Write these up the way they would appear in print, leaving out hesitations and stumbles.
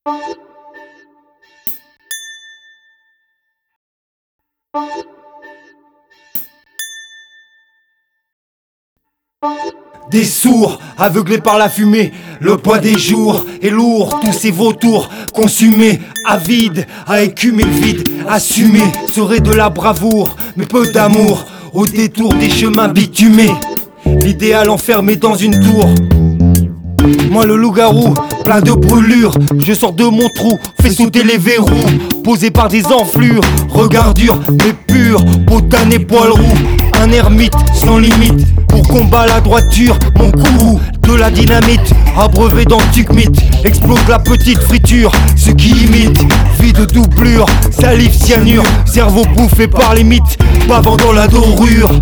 Des sourds, aveuglés par la fumée, le poids des jours est lourd, tous ces vautours consumés, avides, à écumer le vide, assumer serait de la bravoure, mais peu d'amour, au détour des chemins bitumés, l'idéal enfermé dans une tour. Moi le loup-garou, plein de brûlures, je sors de mon trou, fais sauter les verrous, posés par des enflures, regard dur mais pur, bottane et poil roux, un ermite sans limite, pour combat la droiture, mon courroux, de la dynamite, abreuvé d'antiquemite, explose la petite friture, ce qui imite, vie de doublure, salive cyanure, cerveau bouffé par les mythes, bavant dans la dorure.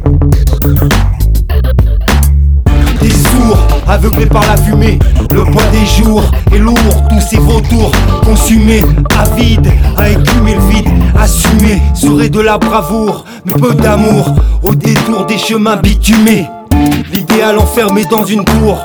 Des sourds, aveuglés par la fumée, le poids des jours est lourd, tous ces vautours consumés, avides, à écumer le vide, assumer serait de la bravoure, mais peu d'amour, au détour des chemins bitumés, l'idéal enfermé dans une tour.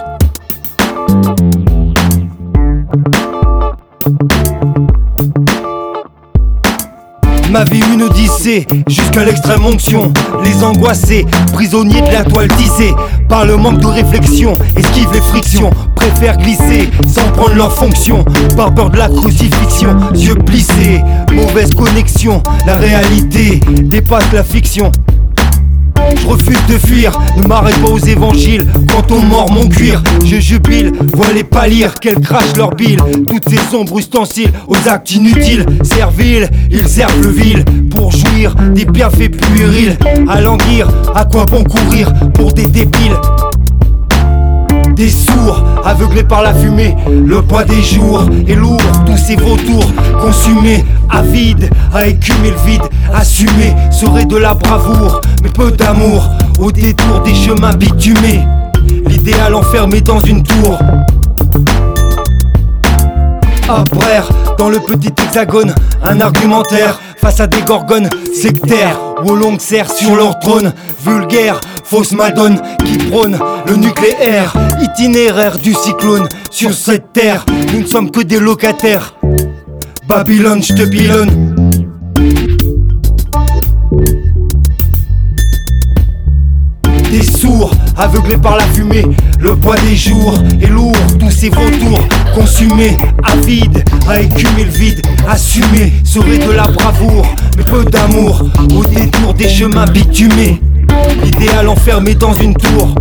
Ma vie une odyssée, jusqu'à l'extrême onction. Les angoissés, prisonniers de la toile tissée par le manque de réflexion, esquive les frictions, préfèrent glisser sans prendre leur fonction, par peur de la crucifixion, yeux plissés, mauvaise connexion. La réalité dépasse la fiction. Je refuse de fuir, ne m'arrête pas aux évangiles. Quand on mord mon cuir, je jubile, vois les pâlir, qu'elles crachent leur bile. Toutes ces sombres ustensiles, aux actes inutiles, serviles, ils servent le vil pour jouir des bienfaits puérils. À languir, à quoi bon courir pour des débiles? Des sourds, aveuglés par la fumée, le poids des jours est lourd, tous ces vautours consumés, avides, à écumer le vide, assumer serait de la bravoure, mais peu d'amour, au détour des chemins bitumés, l'idéal enfermé dans une tour. Après, dans le petit hexagone, un argumentaire face à des gorgones sectaires, où longues serrent sur leur trône, vulgaire, fausse madone qui prône le nucléaire, itinéraire du cyclone. Sur cette terre, nous ne sommes que des locataires. Babylone, je te pilonne. Des sourds, aveuglés par la fumée, le poids des jours est lourd, tous ces vautours consumés, avides, à écumer le vide, assumer serait de la bravoure, mais peu d'amour, au détour des chemins bitumés, l'idéal enfermé dans une tour.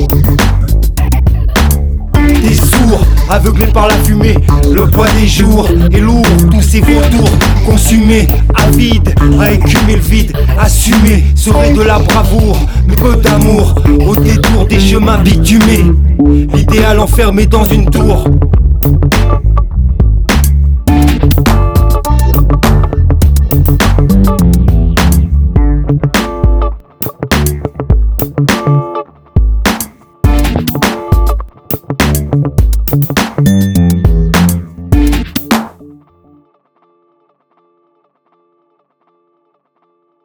Des sourds, aveuglés par la fumée, le poids des jours est lourd, tous ces vautours consumés, avides, à écumer le vide, assumer serait de la bravoure, mais peu d'amour, au détour des chemins bitumés, l'idéal enfermé dans une tour.